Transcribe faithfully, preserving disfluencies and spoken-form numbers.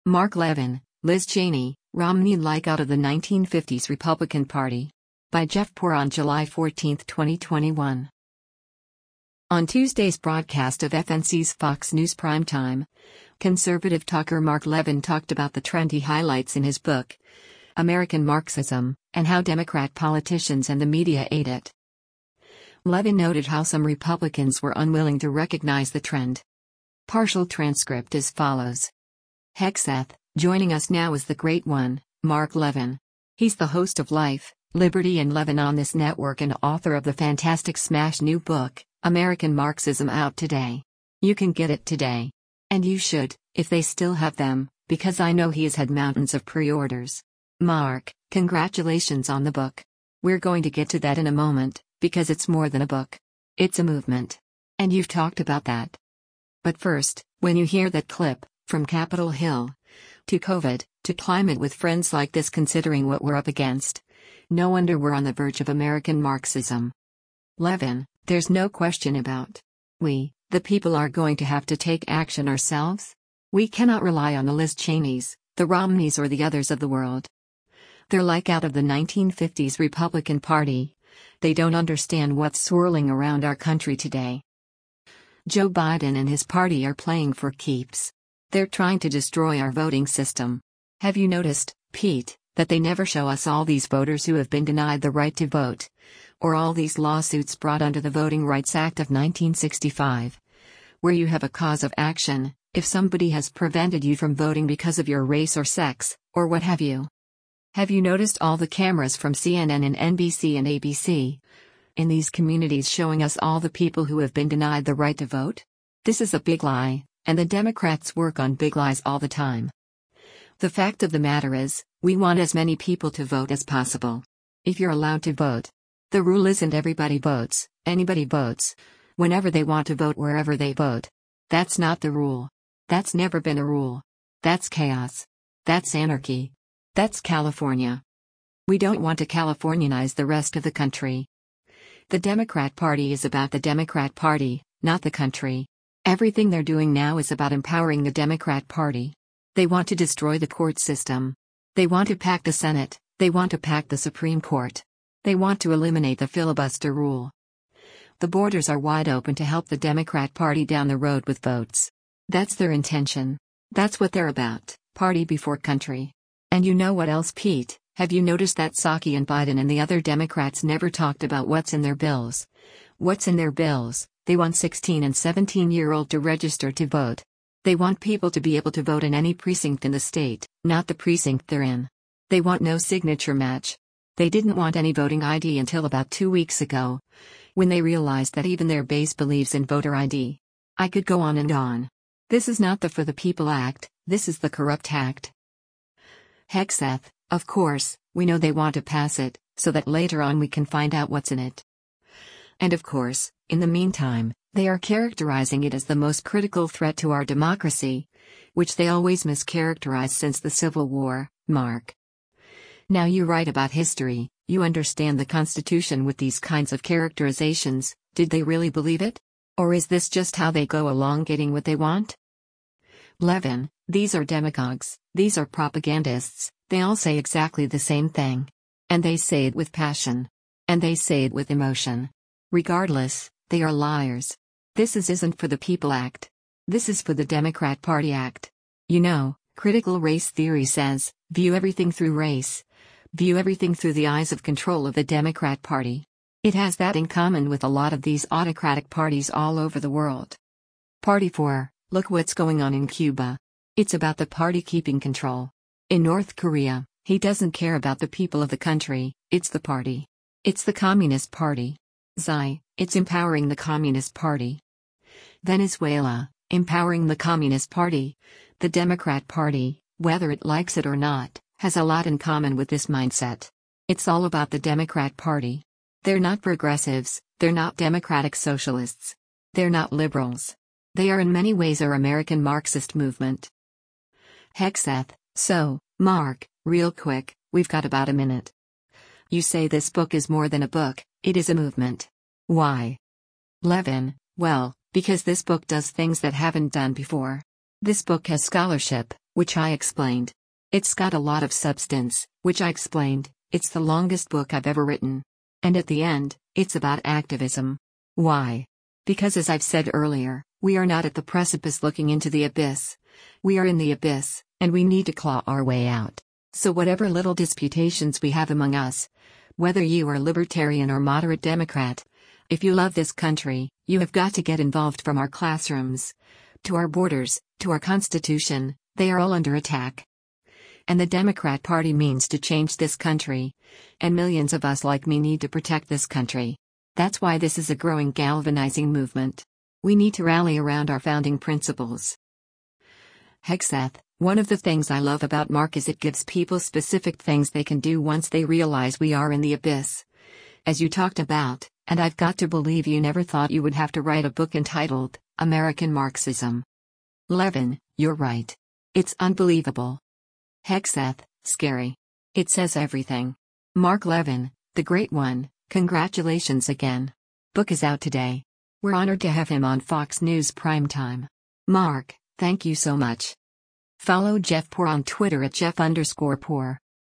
Mark Levin, Liz Cheney, Romney-like out of the nineteen fifties Republican Party. By Jeff Poor on July fourteenth, twenty twenty-one. On Tuesday's broadcast of F N C's Fox News Primetime, conservative talker Mark Levin talked about the trend he highlights in his book, American Marxism, and how Democrat politicians and the media aid it. Levin noted how some Republicans were unwilling to recognize the trend. Partial transcript as follows. Hexeth, joining us now is the great one, Mark Levin. He's the host of Life, Liberty and Levin on this network and author of the fantastic smash new book, American Marxism, out today. You can get it today. And you should, if they still have them, because I know he has had mountains of pre-orders. Mark, congratulations on the book. We're going to get to that in a moment, because it's more than a book. It's a movement. And you've talked about that. But first, when you hear that clip, from Capitol Hill, to COVID, to climate with friends like this considering what we're up against, no wonder we're on the verge of American Marxism. Levin, there's no question about. We, the people, are going to have to take action ourselves. We cannot rely on the Liz Cheneys, the Romneys or the others of the world. They're like out of the nineteen fifties Republican Party. They don't understand what's swirling around our country today. Joe Biden and his party are playing for keeps. They're trying to destroy our voting system. Have you noticed, Pete, that they never show us all these voters who have been denied the right to vote? Or all these lawsuits brought under the Voting Rights Act of nineteen sixty-five? Where you have a cause of action, if somebody has prevented you from voting because of your race or sex, or what have you. Have you noticed all the cameras from C N N and N B C and A B C in these communities showing us all the people who have been denied the right to vote? This is a big lie. And the Democrats work on big lies all the time. The fact of the matter is, we want as many people to vote as possible. If you're allowed to vote. The rule isn't everybody votes, anybody votes, whenever they want to vote wherever they vote. That's not the rule. That's never been a rule. That's chaos. That's anarchy. That's California. We don't want to Californianize the rest of the country. The Democrat Party is about the Democrat Party, not the country. Everything they're doing now is about empowering the Democrat Party. They want to destroy the court system. They want to pack the Senate. They want to pack the Supreme Court. They want to eliminate the filibuster rule. The borders are wide open to help the Democrat Party down the road with votes. That's their intention. That's what they're about, party before country. And you know what else, Pete? Have you noticed that Psaki and Biden and the other Democrats never talked about what's in their bills? What's in their bills? They want sixteen and seventeen-year-old to register to vote. They want people to be able to vote in any precinct in the state, not the precinct they're in. They want no signature match. They didn't want any voting I D until about two weeks ago, when they realized that even their base believes in voter I D. I could go on and on. This is not the For the People Act, this is the Corrupt Act. Hexeth, of course, we know they want to pass it, so that later on we can find out what's in it. And of course, in the meantime, they are characterizing it as the most critical threat to our democracy, which they always mischaracterized since the Civil War, Mark. Now you write about history, you understand the Constitution with these kinds of characterizations. Did they really believe it? Or is this just how they go along getting what they want? Levin, these are demagogues, these are propagandists, they all say exactly the same thing. And they say it with passion. And they say it with emotion. Regardless, they are liars. This is isn't for the People Act. This is for the Democrat Party Act. You know, critical race theory says, view everything through race. View everything through the eyes of control of the Democrat Party. It has that in common with a lot of these autocratic parties all over the world. Party four, look what's going on in Cuba. It's about the party keeping control. In North Korea, he doesn't care about the people of the country, it's the party. It's the Communist Party. Xi, it's empowering the Communist Party. Venezuela, empowering the Communist Party. The Democrat Party, whether it likes it or not, has a lot in common with this mindset. It's all about the Democrat Party. They're not progressives, they're not democratic socialists. They're not liberals. They are in many ways our American Marxist movement. Hexeth, so, Mark, real quick, we've got about a minute. You say this book is more than a book, it is a movement. Why? Levin, well, because this book does things that haven't done before. This book has scholarship, which I explained. It's got a lot of substance, which I explained. It's the longest book I've ever written. And at the end, it's about activism. Why? Because as I've said earlier, we are not at the precipice looking into the abyss. We are in the abyss, and we need to claw our way out. So whatever little disputations we have among us, whether you are libertarian or moderate Democrat, if you love this country, you have got to get involved. From our classrooms to our borders, to our Constitution, they are all under attack. And the Democrat Party means to change this country. And millions of us like me need to protect this country. That's why this is a growing galvanizing movement. We need to rally around our founding principles. Hegseth, one of the things I love about Mark is it gives people specific things they can do once they realize we are in the abyss. As you talked about, and I've got to believe you never thought you would have to write a book entitled American Marxism. Levin, you're right. It's unbelievable. Hegseth, scary. It says everything. Mark Levin, the great one, congratulations again. Book is out today. We're honored to have him on Fox News Primetime. Mark, thank you so much. Follow Jeff Poor on Twitter at Jeff underscore Poor.